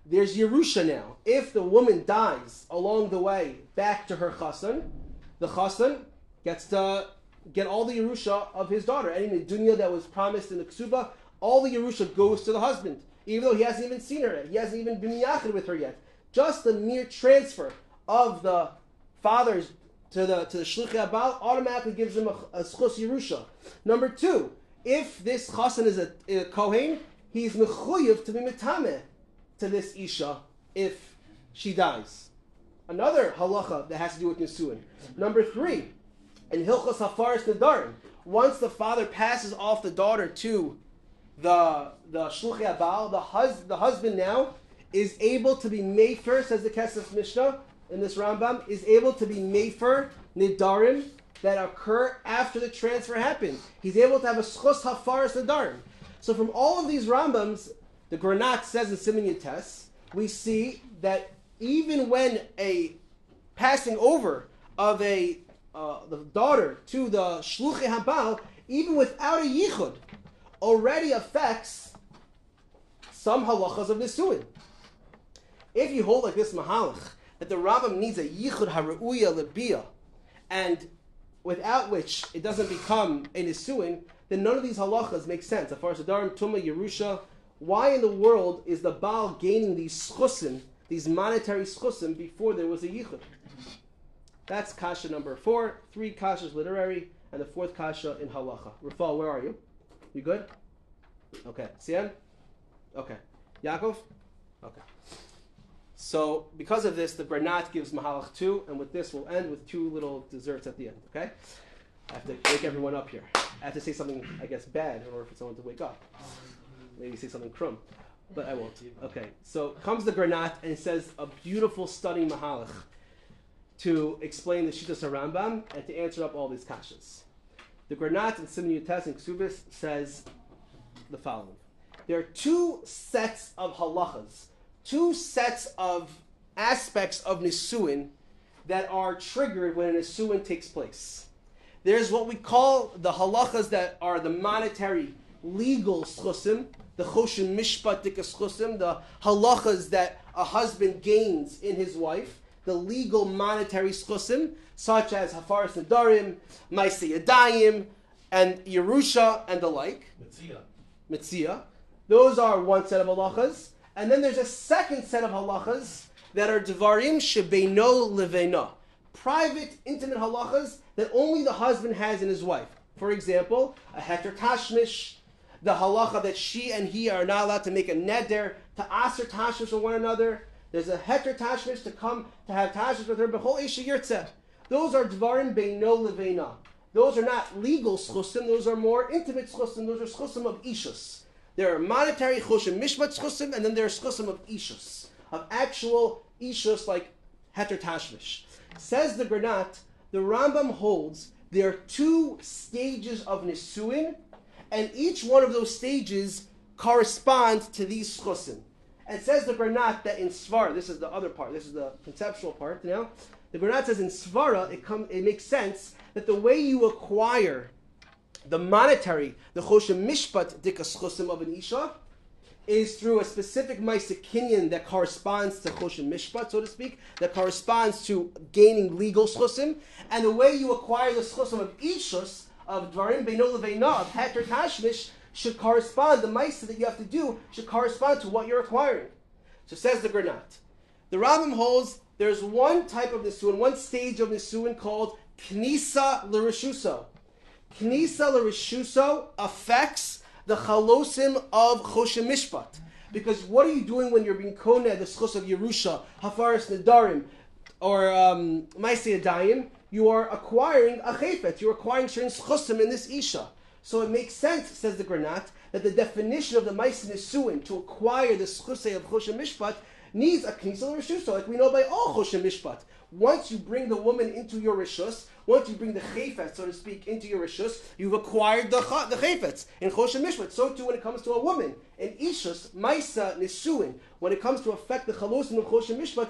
there's Yerusha now. If the woman dies along the way back to her chassan, the chassan gets to get all the Yerusha of his daughter. Any dunya that was promised in the ksuba, all the Yerusha goes to the husband, even though he hasn't even seen her yet. He hasn't even been miyachid with her yet. Just the mere transfer of the fathers to the shluchei habal automatically gives him a schus Yerusha. Number two, if this chassan is a kohen, he's mechuyev to be metameh to this isha if she dies. Another halacha that has to do with nisuin. Number three, in Hilchos Hafaris Nedarim, once the father passes off the daughter to the shluchei habal, the husband now is able to be mefer, says the Kesef Mishnah in this Rambam, is able to be mefer Nedarim that occur after the transfer happened. He's able to have a schos hafaris nedarim. So from all of these Rambams, the Granat says in Siman Yates, we see that even when a passing over of the daughter to the shluchei habal, even without a yichud, already affects some halachas of nisuin. If you hold like this mahalach, that the Rambam needs a yichud haruya lebiyah, and without which it doesn't become a nisuin, then none of these halachas make sense. As far as Adarim, Tumah, Yerusha, why in the world is the Baal gaining these schusim, these monetary schusim, before there was a yichud? That's kasha number 4. 3 kashas literary, and the 4th kasha in halacha. Rafal, where are you? You good? Okay. Sian? Okay. Yaakov? Okay. So, because of this, the Granat gives Mahalach 2, and with this, we'll end with 2 little desserts at the end, okay? I have to wake everyone up here. I have to say something, I guess, bad in order for someone to wake up. Maybe say something krum, but I won't. Okay, so comes the Granat, and it says a beautiful, stunning Mahalach to explain the Shittas HaRambam and to answer up all these kashas. The Granat in Siman Yates and Ksubis says the following. There are 2 sets of halachas, 2 sets of aspects of nisuin that are triggered when a nisuin takes place. There's what we call the halachas that are the monetary, legal schusim, the choshim mishpat dikas schusim, the halachas that a husband gains in his wife, the legal monetary schusim, such as hafaras nedarim, ma'aseh yadayim, and Yerusha, and the like. Mitzia. Those are one set of halachas. And then there's a second set of halachas that are dvarim shebeino leveina, private, intimate halachas that only the husband has in his wife. For example, a heter tashmish, the halacha that she and he are not allowed to make a neder to aser tashmish with one another. There's a heter tashmish to come to have tashmish with her b'chol isha yirtzeh. Those are dvarim beino leveina. Those are not legal schusim. Those are more intimate schusim. Those are schusim of ishus. There are monetary choshim mishpat schusim, and then there are schusim of ishus, of actual ishus like heter tashmish. Says the Granat, the Rambam holds there are 2 stages of nisuin, and each one of those stages corresponds to these schusim. And says the Granat that in Svara, this is the other part, this is the conceptual part now, the Granat says in Svara, it makes sense that the way you acquire the monetary, the choshim mishpat dikas chosim of an isha, is through a specific ma'aseh kinyan that corresponds to choshim mishpat, so to speak, that corresponds to gaining legal chosim, and the way you acquire the chosim of ishus, of dvarim beino leveina, of heter tashmish, should correspond, the ma'aseh that you have to do should correspond to what you're acquiring. So says the Granat. The Rambam holds there's one type of nisuin, one stage of nisuin called knisa l'rishuso. Knisa l'rishuso affects the chalosim of choshim mishpat. Because what are you doing when you're being koneh the schos of Yerusha, hafaras nedarim, or ma'aseh yadayim? You are acquiring a chayfet. You're acquiring certain schosim in this isha. So it makes sense, says the Granat, that the definition of the ma'aseh nisuin to acquire the schosei of choshim mishpat needs a knisa l'rishuso, like we know by all choshim mishpat. Once you bring the woman into your rishus, once you bring the chayfetz, so to speak, into your rishus, you've acquired the chayfetz in choshim mishpat. So too when it comes to a woman. In ishus, maisa nisuin, when it comes to affect the chalosim of choshim mishpat,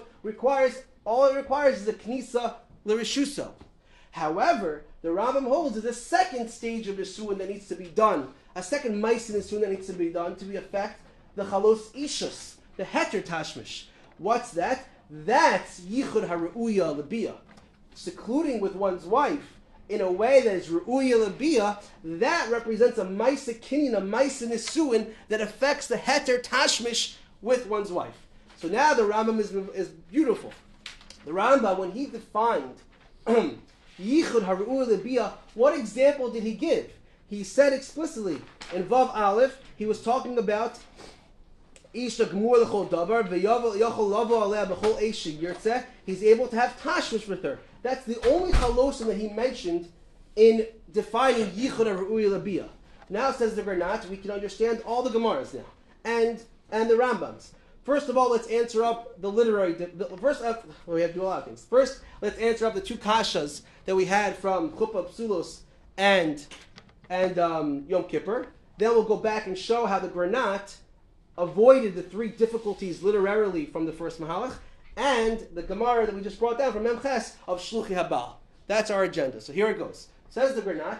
all it requires is a knisa l'rishuso. However, the Rambam holds is a second stage of nisuin that needs to be done, a second maisa nisuin that needs to be done to affect the chalos ishus, the heter tashmish. What's that? That's yichud haru'uya lebiyah. Secluding with one's wife in a way that is ru'uya lebiyah, that represents a maisa kinyan, a maisa nisuin that affects the heter tashmish with one's wife. So now the Rambam is beautiful. The Rambam, when he defined yichud haru'uya lebiyah, what example did he give? He said explicitly in Vav Aleph, he was talking about Isha Gmur L'chol Davar V'Yachol Lavo Aleh B'Chol Eish Yirtzeh. He's able to have tashmish with her. That's the only chalosim that he mentioned in defining Yichud HaRu'uy L'Biyah. Now says the Granat, we can understand all the Gemaras now and the Rambams. First of all, let's answer up the literary. We have to do a lot of things. First, let's answer up the two kashas that we had from Chuppah Psulos and Yom Kippur. Then we'll go back and show how the Granat avoided the three difficulties literarily from the first Mahalach, and the Gemara that we just brought down from Memches of Shluchi Habal. That's our agenda. So here it goes. Says the Granat,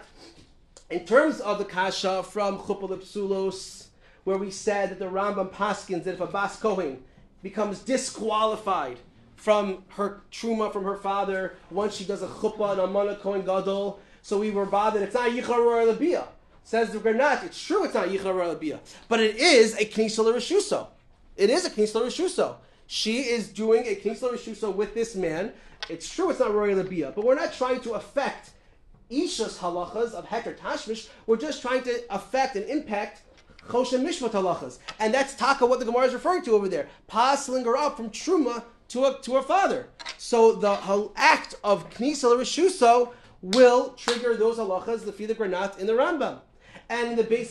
in terms of the kasha from Chuppah Psulos, where we said that the Rambam paskins that if a Bas Kohen becomes disqualified from her truma from her father once she does a chuppah and amana Kohen Gadol, so we were bothered. It's not Yichar Roy Labiyah. Says the Granat, it's true it's not Yichar Roy Labiyah, but it is a Knisah L'Reshuso. It is a Knisah L'Reshuso. She is doing a Knisah L'Reshuso with this man. It's true it's not Roy Labiyah, but we're not trying to affect Isha's halachas of Heter Tashmish. We're just trying to affect and impact Choshen Mishpat halachas. And that's taka what the Gemara is referring to over there. Passing her up from Truma to her father. So the act of Knisah L'Reshuso will trigger those halachas, the Fida Granat in the Rambam. And in the Beis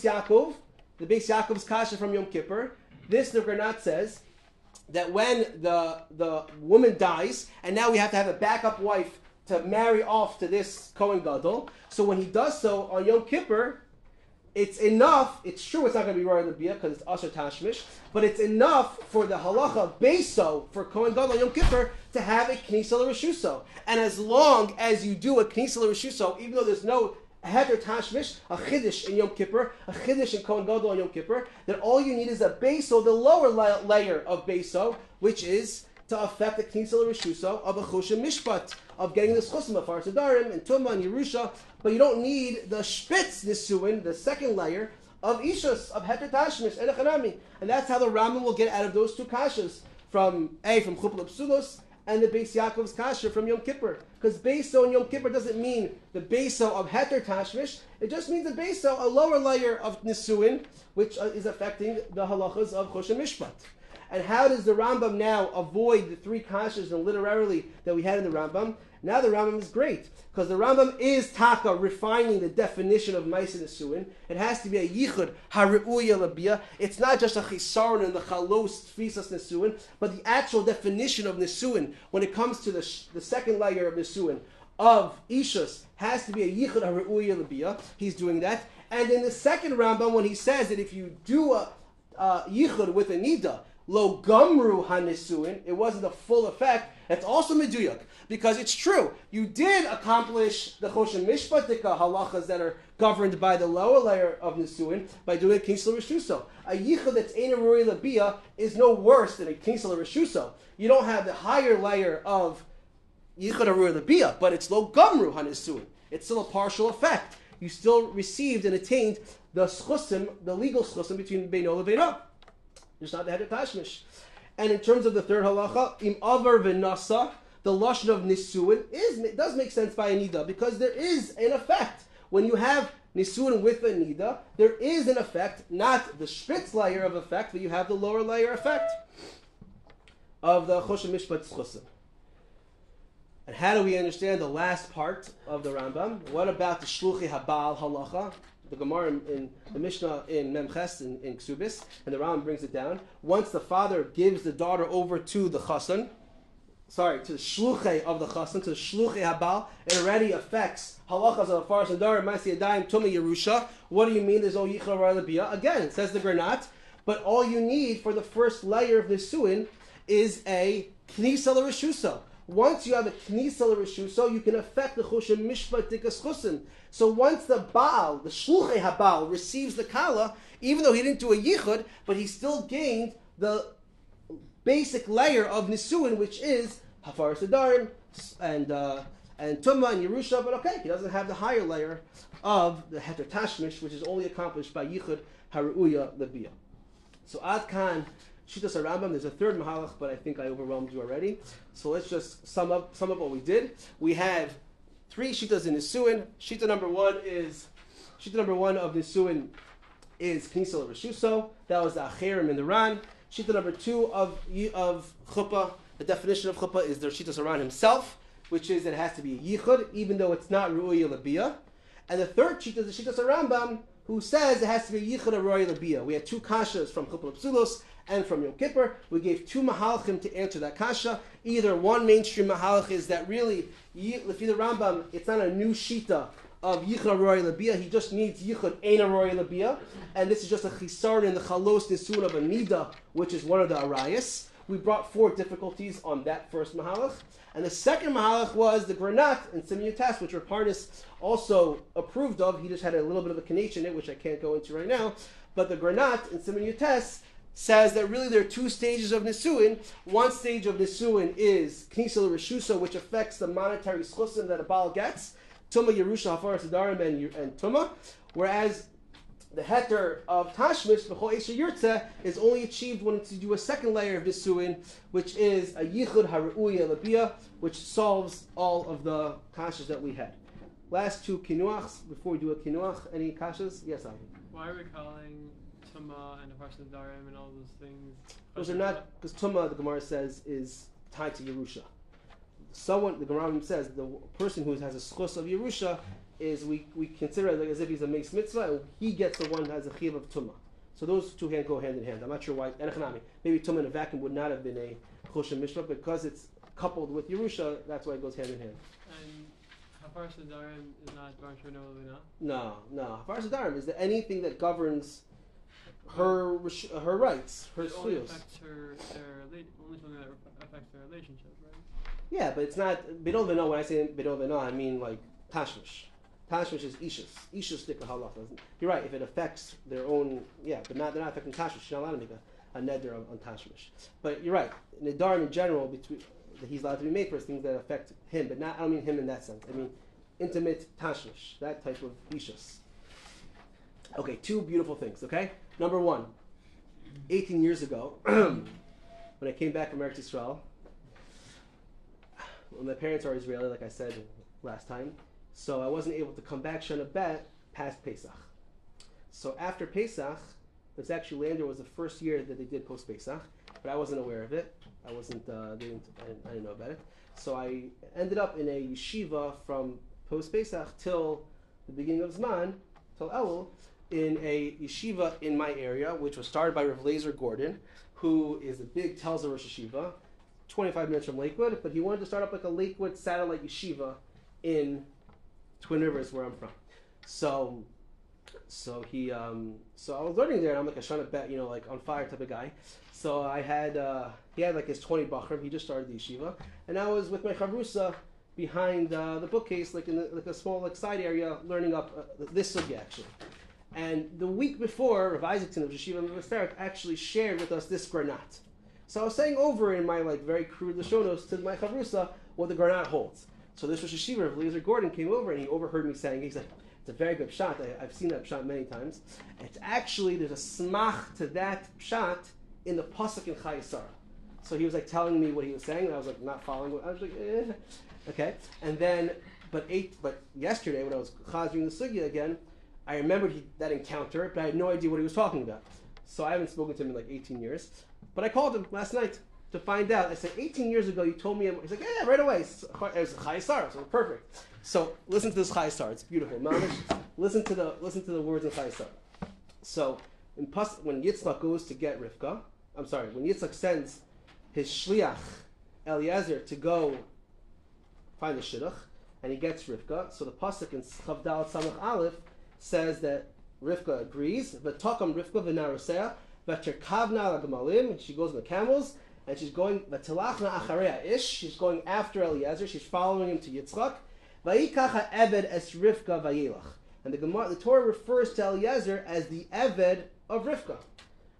Yaakov's kasha from Yom Kippur, the Granat says that when the woman dies, and now we have to have a backup wife to marry off to this Kohen Gadol, so when he does so on Yom Kippur, it's enough, it's true it's not going to be Roy L'Biyah because it's Asher Tashmish, but it's enough for the halacha beso for Kohen Gadol on Yom Kippur to have a Knisah L'Reshuso. And as long as you do a Knisah L'Reshuso, even though there's no Heter Tashmish, a Chiddush in Yom Kippur, a Chiddush in Kohen Gadol on Yom Kippur, then all you need is a beso, the lower layer of beso, which is to affect the Knisah L'Reshuso of a Choshen Mishpat, of getting the Schusim of Faras Adarim and Tumah and Yerusha, but you don't need the Spitz Nisuin, the second layer of Ishus, of Heter Tashmish and Echanami. And that's how the Rambam will get out of those two kashas, from Chuppah Psulos and the Beis Yaakov's kasha from Yom Kippur. Because beso in Yom Kippur doesn't mean the beso of Heter Tashmish, it just means the beso, a lower layer of Nisuin, which is affecting the halachas of Choshen Mishpat. And how does the Rambam now avoid the three kashas and literarily that we had in the Rambam? Now the Rambam is great, because the Rambam is taka refining the definition of Ma'aseh Nisuin. It has to be a yichud haru'uya l'biyah. It's not just a chisaron and the chalos tfisas Nisuin, but the actual definition of Nisuin when it comes to the second layer of Nisuin of Ishus has to be a yichud haru'uya l'biyah. He's doing that. And in the second Rambam, when he says that if you do a yichud with a nida, lo gamru hanisuin, it wasn't a full effect. That's also meduyak, because it's true. You did accomplish the Choshen Mishpatika halachas that are governed by the lower layer of nisuin by doing a Knisah L'Reshuso. A yichud that's ein Roy L'Biyah is no worse than a Knisah L'Reshuso. You don't have the higher layer of yichud Roy L'Biyah, but it's lo gamru hanisuin. It's still a partial effect. You still received and attained the schusim, the legal schusim between beino and beino. Just not the Heter Tashmish. And in terms of the third halacha, im avar v'nasa, the lashon of nisuin does make sense by a nida, because there is an effect. When you have nisuin with a nida, there is an effect, not the spitz layer of effect, but you have the lower layer effect of the Choshen Mishpat Schusim. And how do we understand the last part of the Rambam? What about the Shluchi Habal halacha? The Gemara in the Mishnah in Memches in Ksubis, and the Rambam brings it down. Once the father gives the daughter over to the chassan, to the shluchei of the chassan, to the shluchei habal, it already affects halachas of Faras Adarim, Ma'aseh Yadayim, Tumah, Yerusha. What do you mean there's no Yichud Roy L'Biyah? Again, it says the Granat, but all you need for the first layer of Nisuin is a Knisah L'Reshuso. Once you have a Knisah L'Reshuso, you can affect the Choshen Mishpat Tikas Chusim. So once the Baal, the Shluchei Habal, receives the Kala, even though he didn't do a Yichud, but he still gained the basic layer of Nisuin, which is Hafaras Adarim and Tumah and Yerusha, but okay, he doesn't have the higher layer of the Heter Tashmish, which is only accomplished by Yichud Haruya Labiyah. So Ad Kan, Shitas Rambam, there's a third Mahalach, but I think I overwhelmed you already. So let's just sum up what we did. We have 3 Shitas in Nisuin. Shita number one of Nisuin is Knisel Rishuso. That was the Acherim in the Ran. Shita number 2 of Chuppah, the definition of Chuppah is the Shitas Ran himself, which is that it has to be a Yichud, even though it's not Ru'uya Labiyah. And the third Shita is the Shitas Rambam, who says it has to be a Yichud Ru'uya Labiyah. We had 2 kashas from Chuppah Psulos and from Yom Kippur. We gave 2 mahalchim to answer that kasha. Either one mainstream mahalch is that really, Lefi the Rambam, it's not a new shita of Yichud Roy Labiyah. He just needs Yichud Ein Roy Labiyah. And this is just a chisar in the chalos nisun of a nida, which is one of the arayas. We brought 4 difficulties on that first mahalach. And the second mahalach was the Granat and Simeon Yutas, which Raparnis also approved of. He just had a little bit of a connection in it, which I can't go into right now. But the Granat and Simeon Yutas says that really there are 2 stages of Nisuin. One stage of Nisuin is Knisel Rishusa, which affects the monetary schusim that a Baal gets, Tumah, Yerusha, Hafaras Adarim, and Tumah, whereas the heter of Tashmish, B'chol Esher Yurtzeh, is only achieved when you do a second layer of Nisuin, which is a Yichud Haru'uya Labiyah, which solves all of the kashas that we had. Last 2 kinuachs, before we do a kinuach, any kashas? Yes, Avi. Why are we calling Tumah and Hafaras Adarim and all those things? Those are not, because Tumah, the Gemara says, is tied to Yerusha. The Gemara says, the person who has a schus of Yerusha is, we consider it like as if he's a Meis Mitzvah, and he gets the one who has a chiv of Tumah. So those 2 go hand in hand. I'm not sure why. Maybe Tumah in a vacuum would not have been a Choshen Mishpah, but because it's coupled with Yerusha, that's why it goes hand in hand. And Hafaras Adarim is not Bar Shana Levina? No. Hafaras Adarim is that anything that governs her rights, her It only suyos. affects only something that affects their relationship, right? Yeah, but it's not Bidol V'no. When I say Bidol V'no, I mean like Tashmish. Tashmish is Ishus. Ishus stick with halach. You're right. If it affects their own, but they're not affecting Tashmish. She's not allowed to make a neder on Tashmish. But you're right. Nedarim in general, that he's allowed to be made for things that affect him, but not. I don't mean him in that sense. I mean intimate Tashmish, that type of Ishus. Okay, 2 beautiful things. Okay, number 1. 18 years ago, when I came back from Eretz Yisrael, well, my parents are Israeli, like I said last time, so I wasn't able to come back Shana Bet past Pesach. So after Pesach, this actually Lander was the first year that they did post Pesach, but I wasn't aware of it. I didn't know about it. So I ended up in a yeshiva from post Pesach till the beginning of Zman, till Elul, in a yeshiva in my area, which was started by Rav Lazer Gordon, who is a big Telzer Rosh Yeshiva, 25 minutes from Lakewood, but he wanted to start up like a Lakewood satellite yeshiva in Twin Rivers, where I'm from. So I was learning there, and I'm like a Shana Bet, like on fire type of guy. So he had like his 20 bachrim. He just started the yeshiva, and I was with my chavrusa behind the bookcase, like in a small side area, learning up this sugya actually. And the week before, Rav Isaacson of Yeshiva Mevastarik actually shared with us this granat. So I was saying over in my very crude Lashonos to my chavrusa what the granat holds. So this Rosh Yeshiva, Rav Lazer Gordon, came over and he overheard me saying, he's like, it's a very good shot. I've seen that shot many times. It's actually, there's a smach to that shot in the pasuk in Chayei Sarah. So he was like telling me what he was saying, and I was like not following what I was like, okay. And then, but yesterday when I was chazering the sugya again, I remembered that encounter, but I had no idea what he was talking about. So I haven't spoken to him in 18 years. But I called him last night to find out. I said, 18 years ago you told me, he's like, yeah, right away. It was Chayei Sarah, so perfect. So listen to this Chayei Sarah, it's beautiful. Mamish, listen to the words in Chayei Sarah. So when Yitzchak goes to get Rivka, when Yitzchak sends his shliach Eliezer to go find the shidduch, and he gets Rivka, so the pasuk in Chav Dalet Samach Aleph says that Rivka agrees, v'takam Rivka v'narosea, v'terkavna l'gamalim, she goes on the camels, and she's going, v'tilachna acharei ish, she's going after Eliezer, she's following him to Yitzchak, v'yikach ha'eved es Rivka v'yelach. And the Torah refers to Eliezer as the Eved of Rivka.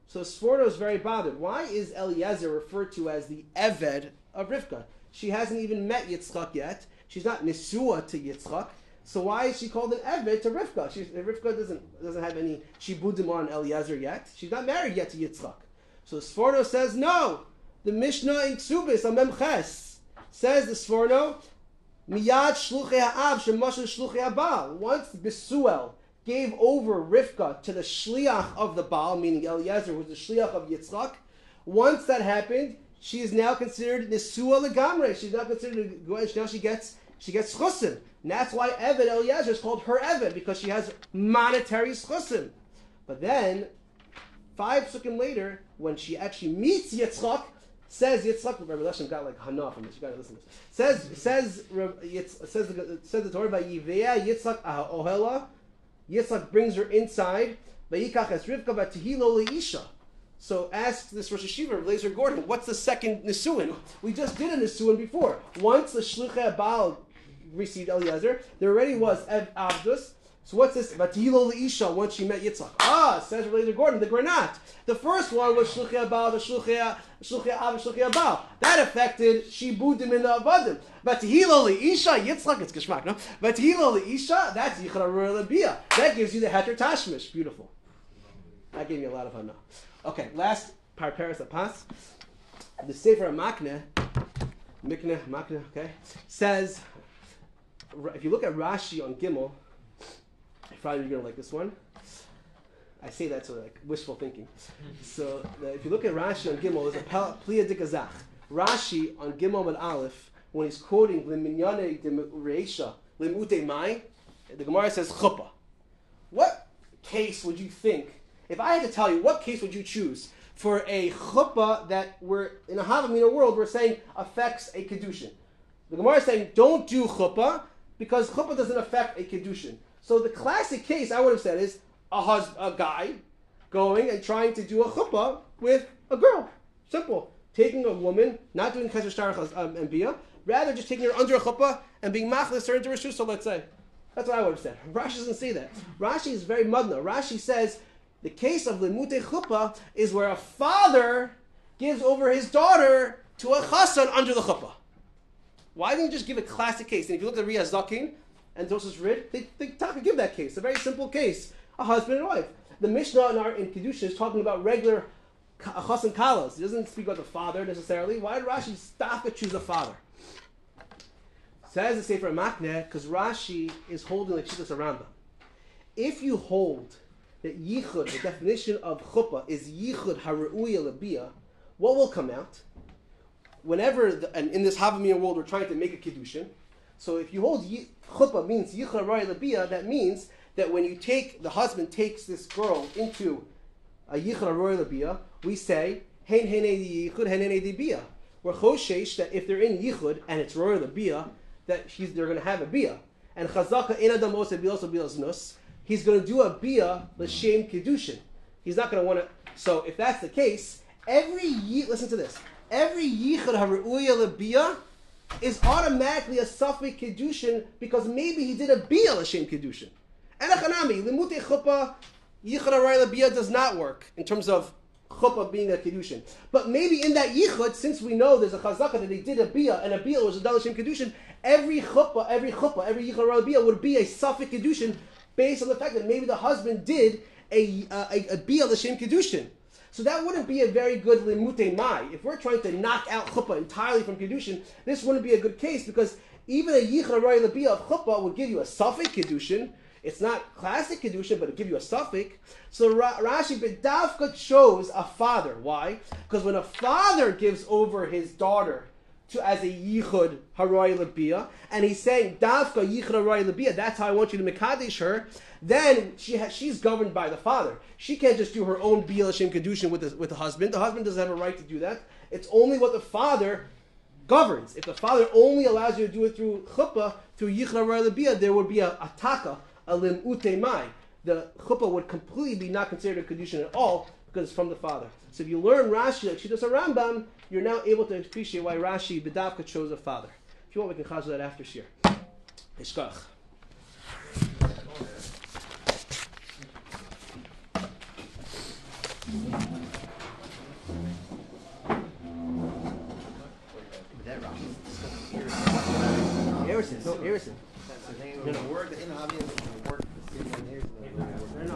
So Sforno is very bothered. Why is Eliezer referred to as the Eved of Rivka? She hasn't even met Yitzchak yet. She's not Nisua to Yitzchak. So why is she called an Eved to Rivka? Rivka doesn't have any shibudim on Eliezer yet. She's not married yet to Yitzchak. So Sforno says, no. The Mishnah in Ksubis, on Memches, says the Sforno, Miyad shluchei ha'av shemashal shluchei ha'bal. Once Besuel gave over Rivka to the shliach of the Baal, meaning Eliezer, who was the shliach of Yitzchak, once that happened, she is now considered Nisua Legamre. She's not considered a now she gets schusim. And that's why Eved Eliezer is called her Eved, because she has monetary schusim. But then, 5 psukim later, when she actually meets Yitzchak, says Yitzchak, Rabbi Leshem got like hana from this. You got to listen to this. Says the Torah by Yivea Yitzchak Ohela. Yitzchak brings her inside. Vayikach es Rivka v'tihilo leisha. So ask this Rosh Hashiva, Lazer Gordon, what's the second Nisuin? We just did a Nisuin before. Once the Shluchei Baal received Eliezer, there already was Ev Abdus. So what's this? V'tihilo leisha, once she met Yitzchak. Says Lazer Gordon, the Granat. The first one was Shluchei Baal, the Shluchei Av, Shluchei Baal. That affected Shibudim in the Avadim. V'tihilo leisha, Yitzchak, it's Geshmak, no? V'tihilo leisha, that's Yichud HaRuah Lebiyah. That gives you the Heter Tashmish. Beautiful. That gave me a lot of hana. Okay, last Parperes Apas. The Sefer Makneh, okay, says, if you look at Rashi on Gimel, probably you're going to like this one. I say that sort of like wishful thinking. So if you look at Rashi on Gimel, there's a Pliya Dikazach. Rashi on Gimel with Aleph, when he's quoting L'minyane de Reisha, L'mute Mai, the Gemara says Chuppah. What case would you think, if I had to tell you, what case would you choose for a chuppah that we're, in a Havamina world, we're saying affects a Kedushin? The Gemara is saying, don't do chuppah, because chuppah doesn't affect a Kedushin. So the classic case, I would have said, is a guy going and trying to do a chuppah with a girl. Simple. Taking a woman, not doing Kesher Shtarach and Bia, rather just taking her under a chuppah and being machlis her into Rishus, so let's say. That's what I would have said. Rashi doesn't say that. Rashi is very mudna. Rashi says, the case of Limute Chuppah is where a father gives over his daughter to a chassan under the chuppah. Why didn't you just give a classic case? And if you look at Riyah Zakin and Tosas Rid, they give that case. A very simple case. A husband and wife. The Mishnah in Kedusha is talking about regular chassan kalas. It doesn't speak about the father necessarily. Why did Rashi stop choose a father? Says the Sefer Makneh, because Rashi is holding like Shittas Rambam. If you hold that yichud, the definition of chuppah, is yichud haru'uya lebiyah, what will come out? Whenever, and in this Havamiyah world, we're trying to make a kiddushin. So if you hold chuppah means yichud haru'uya lebiyah, that means that when you take, the husband takes this girl into a yichud haru'uya lebiyah, we say, hein henei yichud, hein henei biyah. We're choshesh that if they're in yichud and it's ru'uya lebiyah, that they're going to have a biyah. And chazaka in adam osa bilosa bilos he's going to do a biyah l'shem kedushin. He's not going to want to. So if that's the case, listen to this. Every yichud haru'uya lebiyah is automatically a suffix kedushin because maybe he did a biyah l'shem kedushin. Enachanami limute chuppah yichud haru'uya lebiyah does not work in terms of chuppah being a kedushin. But maybe in that yichud, since we know there's a chazaka that they did a biyah and a biyah was a dal l'shem kedushin, every chuppah, every yichud haru'uya lebiyah would be a suffix kedushin, based on the fact that maybe the husband did a biyah l'shem kedushin. So that wouldn't be a very good limute mai. If we're trying to knock out chuppah entirely from kedushin, this wouldn't be a good case because even a yichud haru'uya lebiyah of chuppah would give you a suffix kedushin. It's not classic kedushin, but it give you a suffix. So Rashi bedavka chose a father. Why? Because when a father gives over his daughter as a yichud haru'uya lebiyah, and he's saying davka yichud haru'uya lebiyah, that's how I want you to mekadesh her. Then she's governed by the father. She can't just do her own biyah l'shem kedushin with the husband. The husband doesn't have a right to do that. It's only what the father governs. If the father only allows you to do it through chuppah, through yichud haru'uya lebiyah, there would be a taka, a limute mai. The chuppah would completely be not considered a kedushin at all because it's from the father. So if you learn Rashi like Shittas Rambam, you're now able to appreciate why Rashi bedavka chose a father. If you want, we can chazal that after shir. Ishkach. person. That's the name No, of the no. word, the obvious.